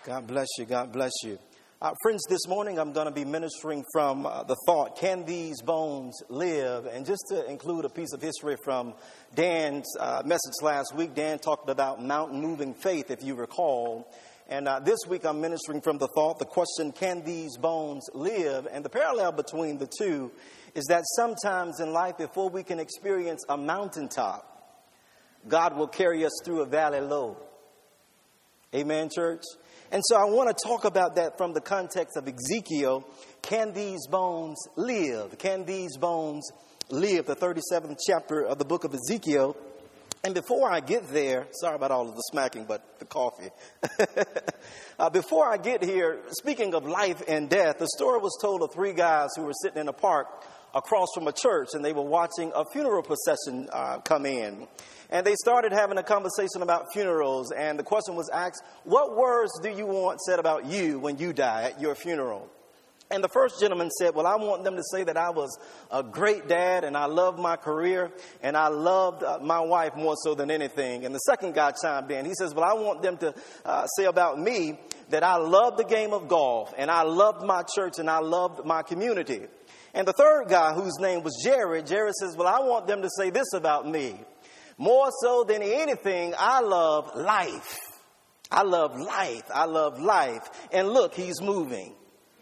God bless you. God bless you. Friends, this morning I'm going to be ministering from the thought, can these bones live? And just to include a piece of history from Dan's message last week, Dan talked about mountain-moving faith, if you recall. And this week I'm ministering from the thought, the question, can these bones live? And the parallel between the two is that sometimes in life, before we can experience a mountaintop, God will carry us through a valley low. Amen, church? And so I want to talk about that from the context of Ezekiel. Can these bones live? Can these bones live? The 37th chapter of the book of Ezekiel. And before I get there, sorry about all of the smacking, but the coffee. Before I get here, speaking of life and death, the story was told of three guys who were sitting in a park across from a church, and they were watching a funeral procession come in. And they started having a conversation about funerals, and the question was asked, what words do you want said about you when you die at your funeral? And the first gentleman said, well, I want them to say that I was a great dad, and I loved my career, and I loved my wife more so than anything. And the second guy chimed in. He says, well, I want them to say about me that I loved the game of golf, and I loved my church, and I loved my community. And the third guy, whose name was Jared says, well, I want them to say this about me. More so than anything, I love life. I love life. I love life. And look, he's moving.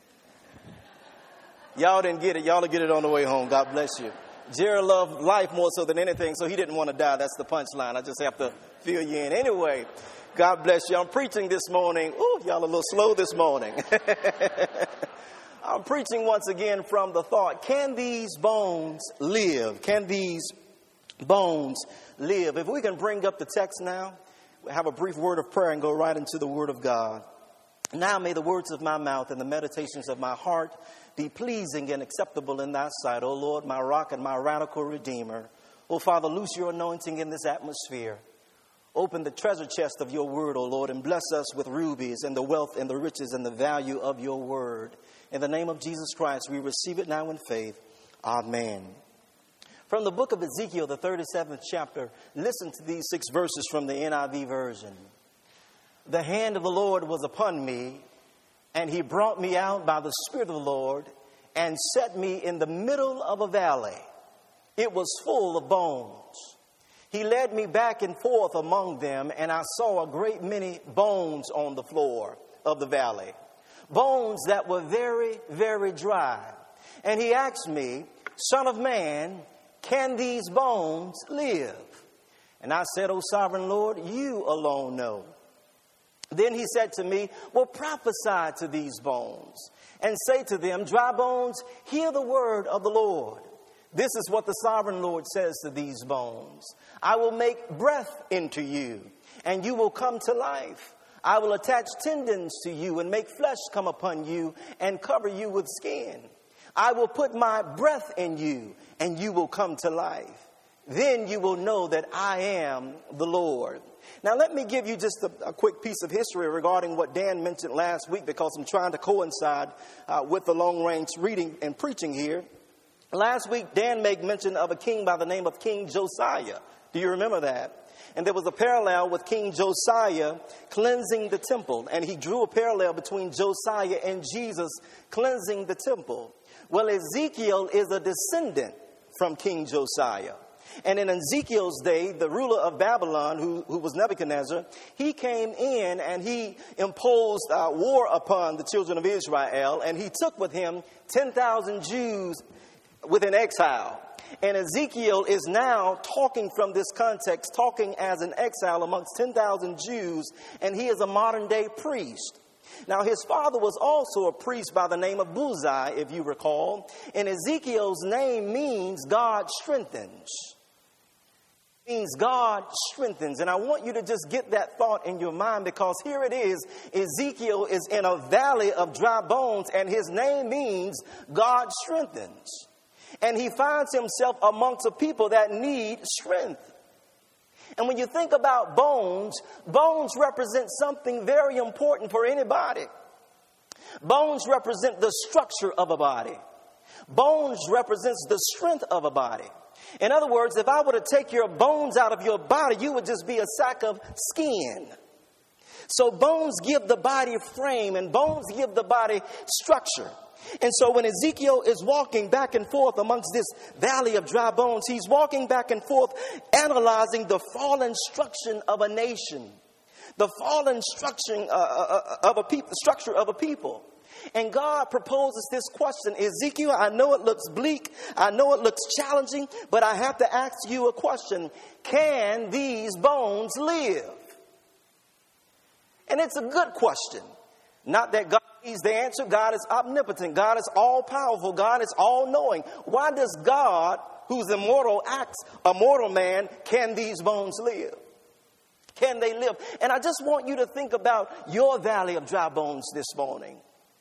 Y'all didn't get it. Y'all will get it on the way home. God bless you. Jared loved life more so than anything, so he didn't want to die. That's the punchline. I just have to fill you in. Anyway, God bless you. I'm preaching this morning. Ooh, y'all a little slow this morning. I'm preaching once again from the thought, can these bones live? Can these bones live? If we can bring up the text now, we'll have a brief word of prayer and go right into the word of God. Now may the words of my mouth and the meditations of my heart be pleasing and acceptable in thy sight, O Lord, my rock and my radical redeemer. O Father, loose your anointing in this atmosphere. Open the treasure chest of your word, O Lord, and bless us with rubies and the wealth and the riches and the value of your word. In the name of Jesus Christ, we receive it now in faith. Amen. From the book of Ezekiel, the 37th chapter, listen to these 6 verses from the NIV version. The hand of the Lord was upon me, and he brought me out by the Spirit of the Lord and set me in the middle of a valley. It was full of bones. He led me back and forth among them, and I saw a great many bones on the floor of the valley. Bones that were very, very dry. And he asked me, Son of man, can these bones live? And I said, O sovereign Lord, you alone know. Then he said to me, well, prophesy to these bones and say to them, dry bones, hear the word of the Lord. This is what the sovereign Lord says to these bones. I will make breath into you, and you will come to life. I will attach tendons to you and make flesh come upon you and cover you with skin. I will put my breath in you, and you will come to life. Then you will know that I am the Lord. Now, let me give you just a quick piece of history regarding what Dan mentioned last week, because I'm trying to coincide with the long-range reading and preaching here. Last week, Dan made mention of a king by the name of King Josiah. Do you remember that? And there was a parallel with King Josiah cleansing the temple. And he drew a parallel between Josiah and Jesus cleansing the temple. Well, Ezekiel is a descendant from King Josiah. And in Ezekiel's day, the ruler of Babylon, who was Nebuchadnezzar, he came in and he imposed war upon the children of Israel. And he took with him 10,000 Jews within exile. And Ezekiel is now talking from this context, talking as an exile amongst 10,000 Jews, and he is a modern day priest. Now, his father was also a priest by the name of Buzi, if you recall. And Ezekiel's name means God strengthens. It means God strengthens. And I want you to just get that thought in your mind, because here it is. Ezekiel is in a valley of dry bones, and his name means God strengthens. And he finds himself amongst a people that need strength. And when you think about bones, bones represent something very important for anybody. Bones represent the structure of a body. Bones represents the strength of a body. In other words, if I were to take your bones out of your body, you would just be a sack of skin. So bones give the body frame, and bones give the body structure. And so when Ezekiel is walking back and forth amongst this valley of dry bones, he's walking back and forth analyzing the fallen structure of a nation, the fallen structure of a people. And God proposes this question: Ezekiel, I know it looks bleak, I know it looks challenging, but I have to ask you a question. Can these bones live? And it's a good question. Not that God needs the answer. God is omnipotent. God is all-powerful. God is all-knowing. Why does God, who's immortal, ask a mortal man, can these bones live? Can they live? And I just want you to think about your valley of dry bones this morning.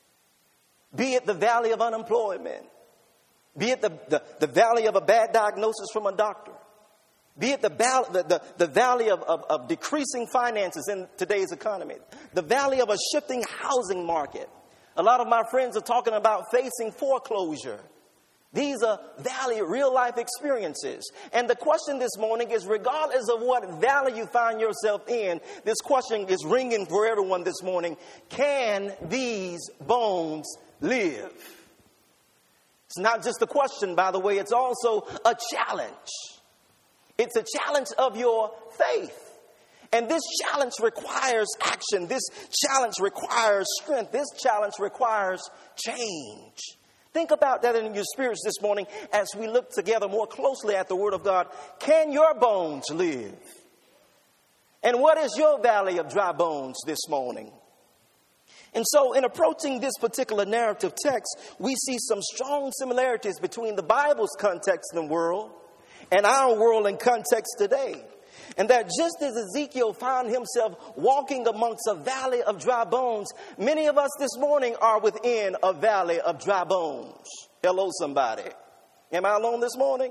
Be it the valley of unemployment. Be it the valley of a bad diagnosis from a doctor. Be it the valley of decreasing finances in today's economy. The valley of a shifting housing market. A lot of my friends are talking about facing foreclosure. These are valley, real life experiences. And the question this morning is, regardless of what valley you find yourself in, this question is ringing for everyone this morning. Can these bones live? It's not just a question, by the way. It's also a challenge. It's a challenge of your faith. And this challenge requires action. This challenge requires strength. This challenge requires change. Think about that in your spirits this morning as we look together more closely at the Word of God. Can your bones live? And what is your valley of dry bones this morning? And so in approaching this particular narrative text, we see some strong similarities between the Bible's context and world and our world and context today. And that just as Ezekiel found himself walking amongst a valley of dry bones, many of us this morning are within a valley of dry bones. Hello, somebody. Am I alone this morning?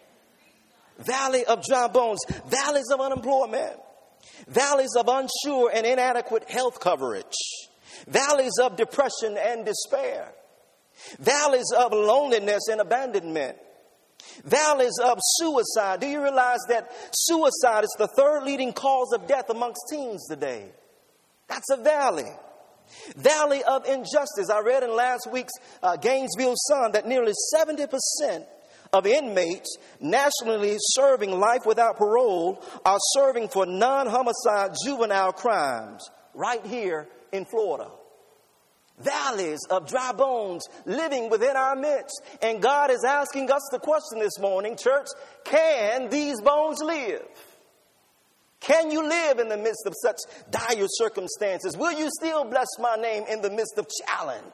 Valley of dry bones, valleys of unemployment, valleys of unsure and inadequate health coverage, valleys of depression and despair, valleys of loneliness and abandonment, valleys of suicide. Do you realize that suicide is the third leading cause of death amongst teens today? That's a valley. Valley of injustice. I read in last week's Gainesville Sun that nearly 70% of inmates nationally serving life without parole are serving for non-homicide juvenile crimes right here in Florida. Valleys of dry bones living within our midst. And God is asking us the question this morning, church, can these bones live? Can you live in the midst of such dire circumstances? Will you still bless my name in the midst of challenge?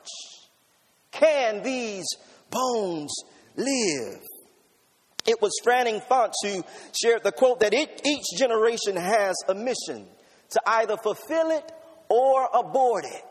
Can these bones live? It was Fanning Fonts who shared the quote that each generation has a mission to either fulfill it or abort it.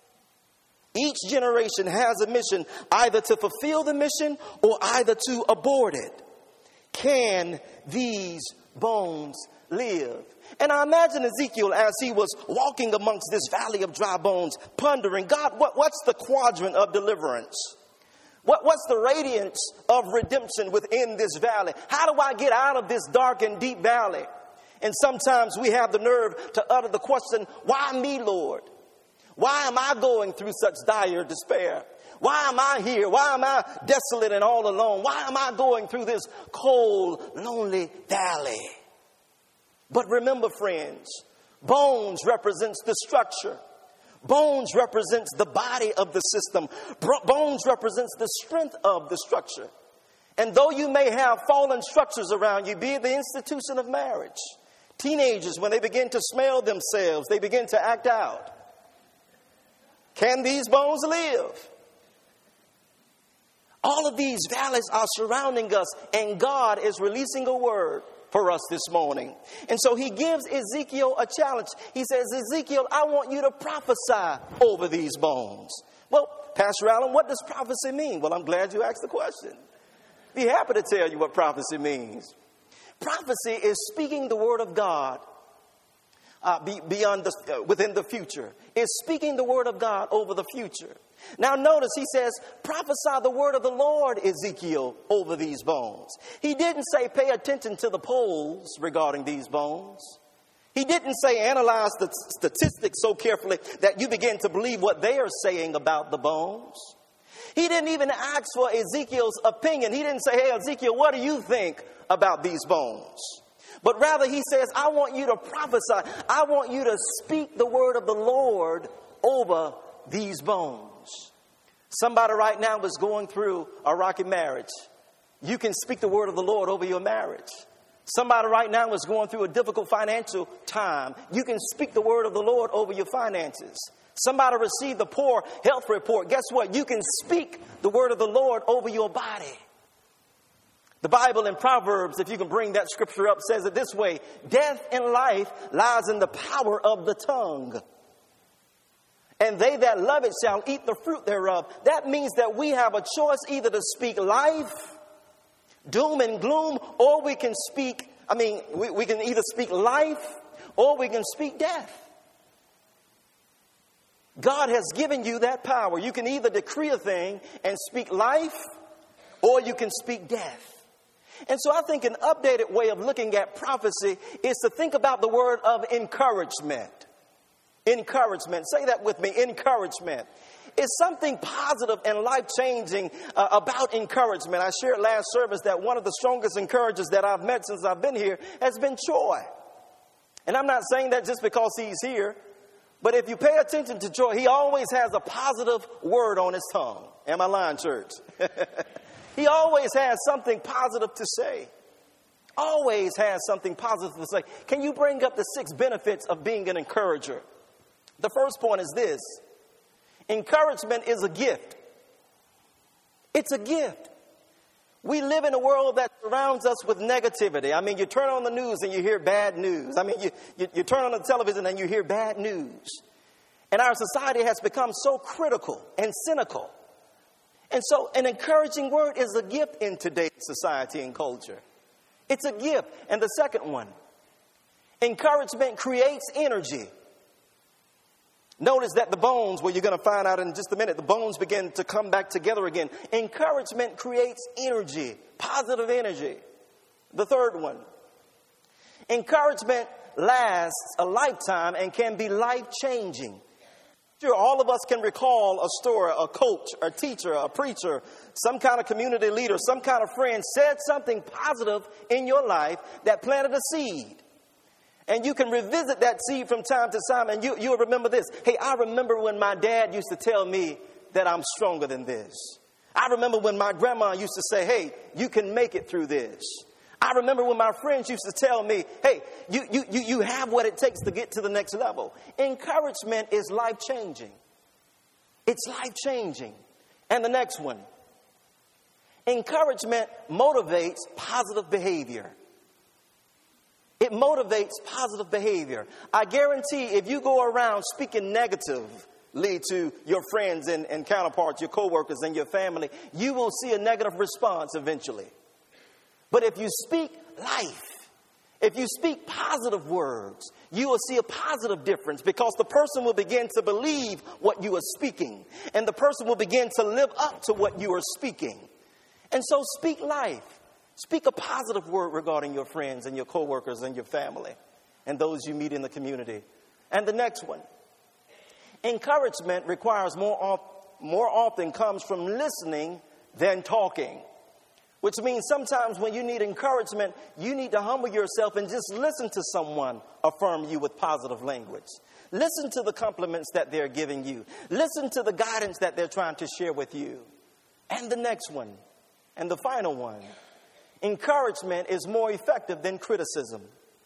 Each generation has a mission either to fulfill the mission or either to abort it. Can these bones live? And I imagine Ezekiel as he was walking amongst this valley of dry bones, pondering, God, what's the quadrant of deliverance? What's the radiance of redemption within this valley? How do I get out of this dark and deep valley? And sometimes we have the nerve to utter the question, why me, Lord? Why am I going through such dire despair? Why am I here? Why am I desolate and all alone? Why am I going through this cold, lonely valley? But remember, friends, bones represents the structure. Bones represents the body of the system. Bones represents the strength of the structure. And though you may have fallen structures around you, be it the institution of marriage, teenagers, when they begin to smell themselves, they begin to act out. Can these bones live? All of these valleys are surrounding us, and God is releasing a word for us this morning. And so he gives Ezekiel a challenge. He says, Ezekiel, I want you to prophesy over these bones. Well, Pastor Allen, what does prophecy mean? Well, I'm glad you asked the question. Be happy to tell you what prophecy means. Prophecy is speaking the word of God within the future. Is speaking the word of God over the future. Now notice he says, prophesy the word of the Lord, Ezekiel, over these bones. He didn't say pay attention to the polls regarding these bones. He didn't say analyze the statistics so carefully that you begin to believe what they are saying about the bones. He didn't even ask for Ezekiel's opinion. He didn't say, hey, Ezekiel, what do you think about these bones? But rather he says, I want you to prophesy. I want you to speak the word of the Lord over these bones. Somebody right now is going through a rocky marriage. You can speak the word of the Lord over your marriage. Somebody right now is going through a difficult financial time. You can speak the word of the Lord over your finances. Somebody received a poor health report. Guess what? You can speak the word of the Lord over your body. The Bible in Proverbs, if you can bring that scripture up, says it this way: death and life lies in the power of the tongue, and they that love it shall eat the fruit thereof. That means that we have a choice either to speak life, doom and gloom, or we can speak, we can either speak life or we can speak death. God has given you that power. You can either decree a thing and speak life, or you can speak death. And so I think an updated way of looking at prophecy is to think about the word of encouragement. Encouragement. Say that with me. Encouragement. It's something positive and life-changing about encouragement. I shared last service that one of the strongest encouragers that I've met since I've been here has been Troy. And I'm not saying that just because he's here. But if you pay attention to Troy, he always has a positive word on his tongue. Am I lying, church? He always has something positive to say. Always has something positive to say. Can you bring up the 6 benefits of being an encourager? The first point is this: encouragement is a gift. It's a gift. We live in a world that surrounds us with negativity. You turn on the news and you hear bad news. You turn on the television and you hear bad news. And our society has become so critical and cynical. And so an encouraging word is a gift in today's society and culture. It's a gift. And the second one, encouragement creates energy. Notice that the bones, well, you're going to find out in just a minute, the bones begin to come back together again. Encouragement creates energy, positive energy. The third one, encouragement lasts a lifetime and can be life-changing. Sure, all of us can recall a story, a coach, a teacher, a preacher, some kind of community leader, some kind of friend said something positive in your life that planted a seed. And you can revisit that seed from time to time, and you'll remember this. Hey, I remember when my dad used to tell me that I'm stronger than this. I remember when my grandma used to say, hey, you can make it through this. I remember when my friends used to tell me, hey, you have what it takes to get to the next level. Encouragement is life-changing. It's life-changing. And the next one, encouragement motivates positive behavior. It motivates positive behavior. I guarantee if you go around speaking negatively to your friends and counterparts, your coworkers and your family, you will see a negative response eventually. But if you speak life, if you speak positive words, you will see a positive difference, because the person will begin to believe what you are speaking, and the person will begin to live up to what you are speaking. And so speak life. Speak a positive word regarding your friends and your coworkers and your family and those you meet in the community. And the next one, encouragement requires more often comes from listening than talking. Which means sometimes when you need encouragement, you need to humble yourself and just listen to someone affirm you with positive language. Listen to the compliments that they're giving you. Listen to the guidance that they're trying to share with you. And the next one, and the final one, encouragement is more effective than criticism.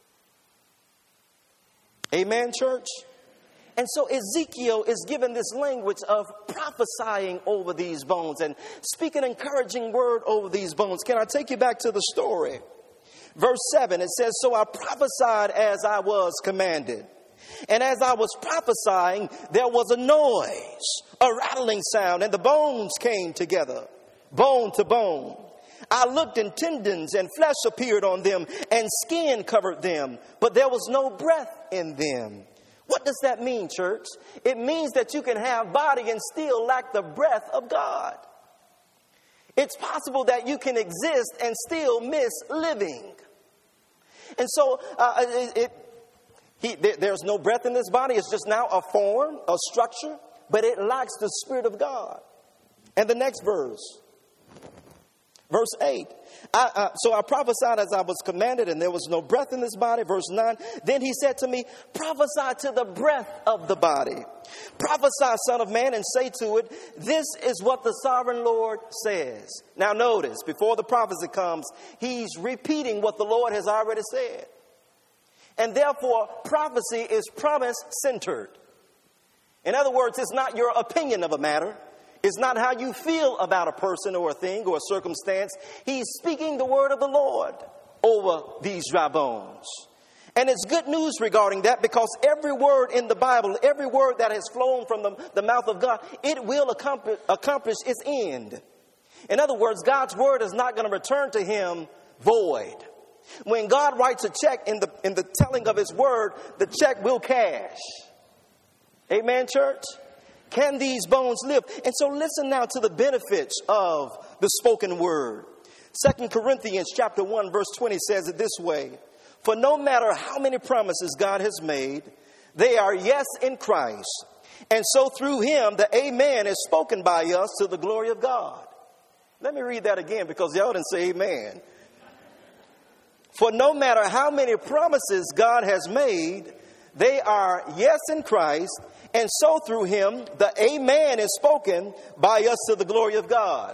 Amen, church? And so Ezekiel is given this language of prophesying over these bones and speak an encouraging word over these bones. Can I take you back to the story? Verse 7, it says, so I prophesied as I was commanded. And as I was prophesying, there was a noise, a rattling sound, and the bones came together, bone to bone. I looked, and tendons and flesh appeared on them, and skin covered them, but there was no breath in them. What does that mean, church? It means that you can have body and still lack the breath of God. It's possible that you can exist and still miss living. And so There's no breath in this body. It's just now a form, a structure, but it lacks the Spirit of God. And the next verse, verse 8. So I prophesied as I was commanded, and there was no breath in this body. Verse 9. Then he said to me, prophesy to the breath of the body. Prophesy, son of man, and say to it, this is what the sovereign Lord says. Now notice, before the prophecy comes, he's repeating what the Lord has already said. And therefore, prophecy is promise-centered. In other words, it's not your opinion of a matter. It's not how you feel about a person or a thing or a circumstance. He's speaking the word of the Lord over these dry bones. And it's good news regarding that, because every word in the Bible, every word that has flown from the mouth of God, it will accomplish its end. In other words, God's word is not going to return to him void. When God writes a check in the telling of his word, the check will cash. Amen, church? Can these bones live? And so listen now to the benefits of the spoken word. 2 Corinthians chapter 1 verse 20 says it this way. For no matter how many promises God has made, they are yes in Christ. And so through him, the amen is spoken by us to the glory of God. Let me read that again, because y'all didn't say amen. For no matter how many promises God has made, they are yes in Christ. And so through him, the amen is spoken by us to the glory of God.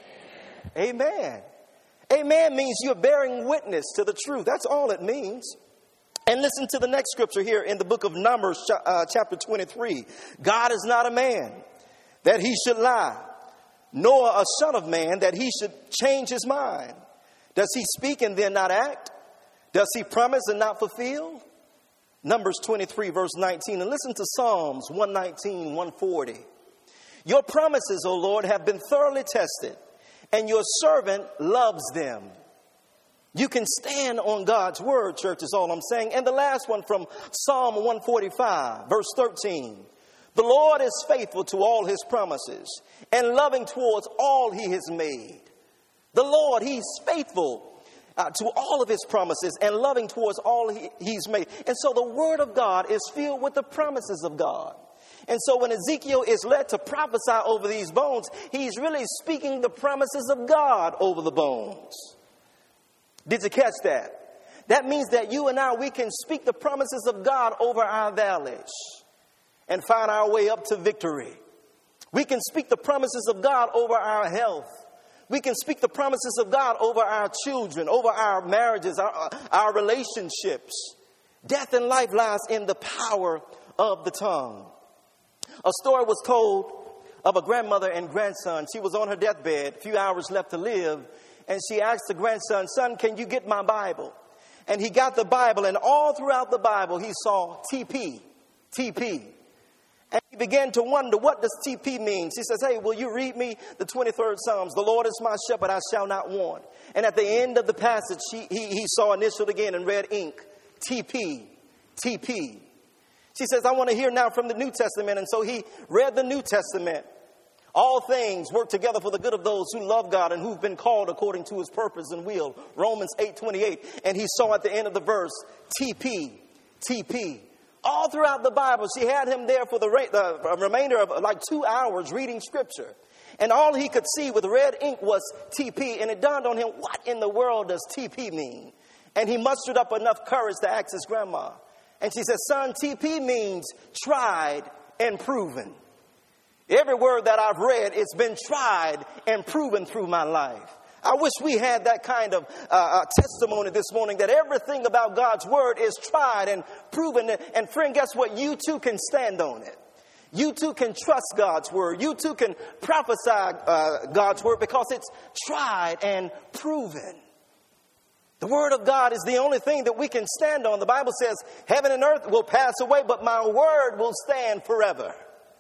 Amen. Amen means you're bearing witness to the truth. That's all it means. And listen to the next scripture here in the book of Numbers, chapter 23. God is not a man that he should lie, nor a son of man that he should change his mind. Does he speak and then not act? Does he promise and not fulfill? Numbers 23 verse 19. And listen to Psalms 119, 140. Your promises, O Lord, have been thoroughly tested, and your servant loves them. You can stand on God's word, church, is all I'm saying. And the last one from Psalm 145, verse 13. The Lord is faithful to all his promises and loving towards all he has made. The Lord, he's faithful to all of his promises and loving towards all he's made. And so the word of God is filled with the promises of God. And so when Ezekiel is led to prophesy over these bones, he's really speaking the promises of God over the bones. Did you catch that? That means that you and I, we can speak the promises of God over our valleys and find our way up to victory. We can speak the promises of God over our health. We can speak the promises of God over our children, over our marriages, our relationships. Death and life lies in the power of the tongue. A story was told of a grandmother and grandson. She was on her deathbed, a few hours left to live, and she asked the grandson, son, can you get my Bible? And he got the Bible, and all throughout the Bible he saw TP, TP. And he began to wonder, what does TP mean? She says, hey, will you read me the 23rd Psalms? The Lord is my shepherd, I shall not want. And at the end of the passage, he saw initialed again in red ink, TP, TP. She says, I want to hear now from the New Testament. And so he read the New Testament. All things work together for the good of those who love God and who've been called according to his purpose and will. Romans 8:28. And he saw at the end of the verse, TP, TP. All throughout the Bible, she had him there for the remainder of like 2 hours reading scripture. And all he could see with red ink was TP. And it dawned on him, what in the world does TP mean? And he mustered up enough courage to ask his grandma. And she said, son, TP means tried and proven. Every word that I've read, it's been tried and proven through my life. I wish we had that kind of testimony this morning, that everything about God's word is tried and proven. And friend, guess what? You too can stand on it. You too can trust God's word. You too can prophesy God's word, because it's tried and proven. The word of God is the only thing that we can stand on. The Bible says heaven and earth will pass away, but my word will stand forever.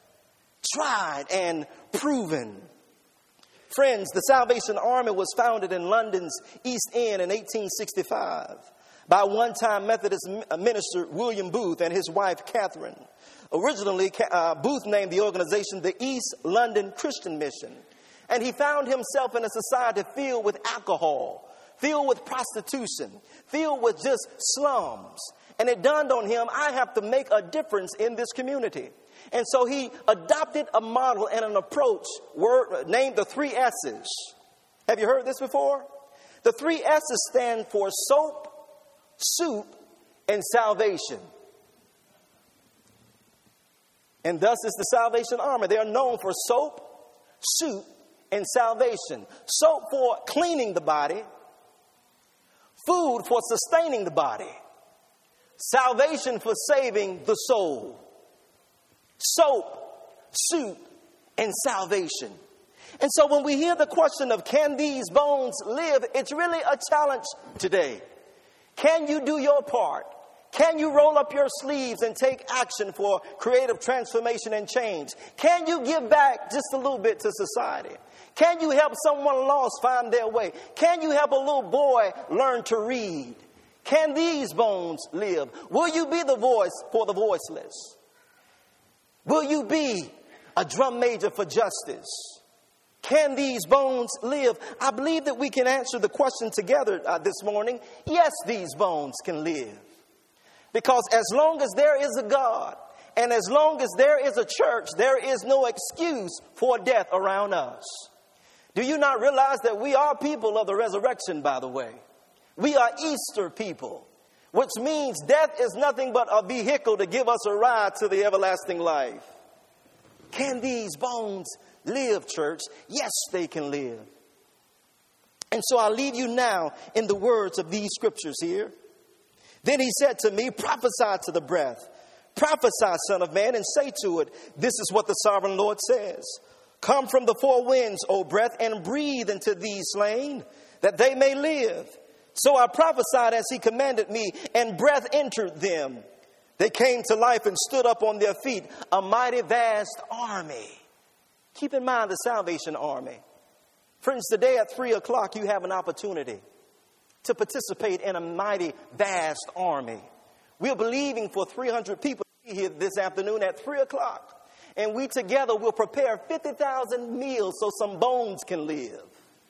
Tried and proven. Friends, the Salvation Army was founded in London's East End in 1865 by one-time Methodist minister William Booth and his wife Catherine. Originally, Booth named the organization the East London Christian Mission. And he found himself in a society filled with alcohol, filled with prostitution, filled with just slums. And it dawned on him, I have to make a difference in this community. And so he adopted a model and an approach named the 3 S's. Have you heard this before? The 3 S's stand for soap, soup, and salvation. And thus is the Salvation Army. They are known for soap, soup, and salvation. Soap for cleaning the body. Food for sustaining the body. Salvation for saving the soul. Soap, soup, and salvation. And so when we hear the question of can these bones live, it's really a challenge today. Can you do your part? Can you roll up your sleeves and take action for creative transformation and change? Can you give back just a little bit to society? Can you help someone lost find their way? Can you help a little boy learn to read? Can these bones live? Will you be the voice for the voiceless? Will you be a drum major for justice? Can these bones live? I believe that we can answer the question together this morning. Yes, these bones can live. Because as long as there is a God and as long as there is a church, there is no excuse for death around us. Do you not realize that we are people of the resurrection, by the way? We are Easter people, which means death is nothing but a vehicle to give us a ride to the everlasting life. Can these bones live, church? Yes, they can live. And so I leave you now in the words of these scriptures here. Then he said to me, prophesy to the breath. Prophesy, son of man, and say to it, this is what the sovereign Lord says. Come from the 4 winds, O breath, and breathe into these slain, that they may live. So I prophesied as he commanded me, and breath entered them. They came to life and stood up on their feet, a mighty vast army. Keep in mind the Salvation Army. Friends, today at 3 o'clock, you have an opportunity to participate in a mighty vast army. We're believing for 300 people to be here this afternoon at 3 o'clock. And we together will prepare 50,000 meals so some bones can live.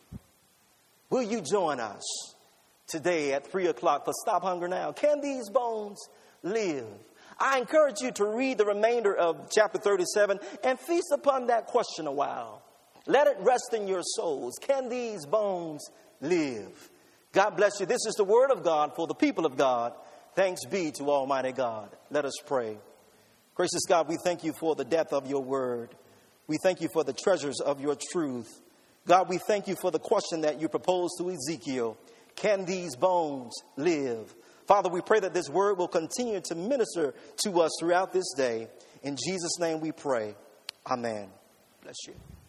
Will you join us today at 3 o'clock for Stop Hunger Now? Can these bones live? I encourage you to read the remainder of chapter 37 and feast upon that question a while. Let it rest in your souls. Can these bones live? God bless you. This is the word of God for the people of God. Thanks be to Almighty God. Let us pray. Gracious God, we thank you for the depth of your word. We thank you for the treasures of your truth. God, we thank you for the question that you proposed to Ezekiel. Can these bones live? Father, we pray that this word will continue to minister to us throughout this day. In Jesus' name we pray. Amen. Bless you.